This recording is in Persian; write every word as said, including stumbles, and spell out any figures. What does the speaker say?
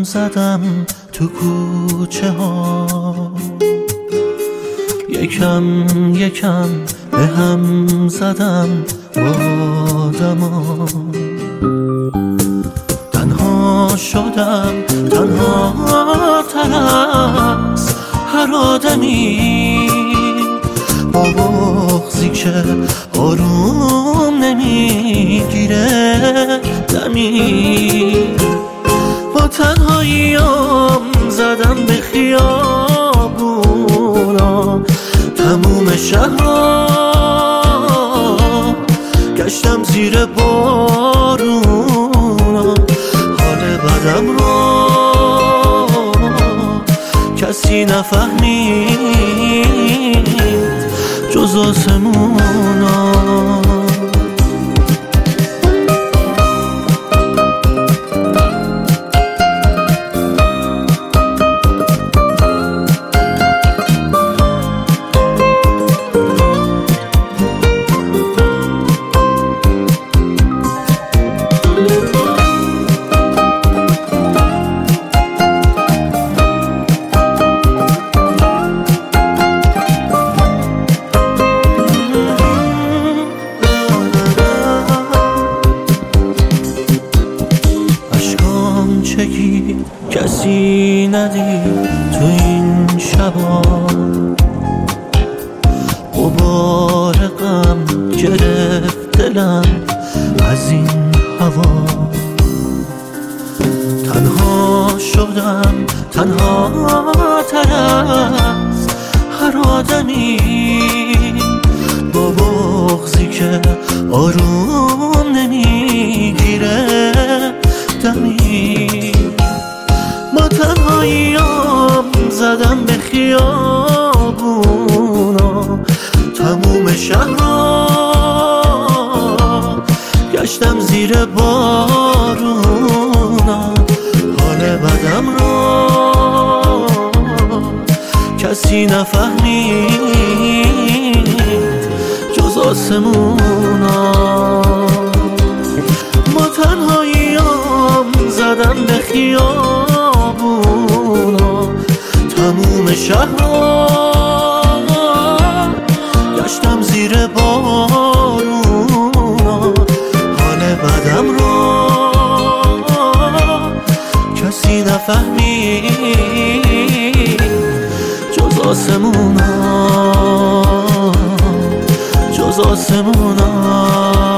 زدم تو کوچه ها، یکم یکم به هم زدم با آدما. تنها شدم، تنها تر از هر آدمی، با بغضی که آروم نمیگیره دمی. با تنهاییام زدم به خیابونا، تموم شهرها گشتم زیر بارونا. حال بدم رو کسی نفهمید جز آسمونا. چکی کسی ندید تو این شبا، غبار غم گرفت دلم از این هوا. تنها شدم، تنها تر از هر آدمی، با بغضی که آروم نمیگیره دمی. با تنهاییام زدم به خیابونا، تموم شهرها گشتم زیر بارونا. حال بدم رو کسی نفهمید جز آسمونا. با تنهاییام زدم به خیابونا، تموم شهرها گشتم زیر بارونا. حال بدم رو کسی نفهمید جز آسمونا، جز آسمونا.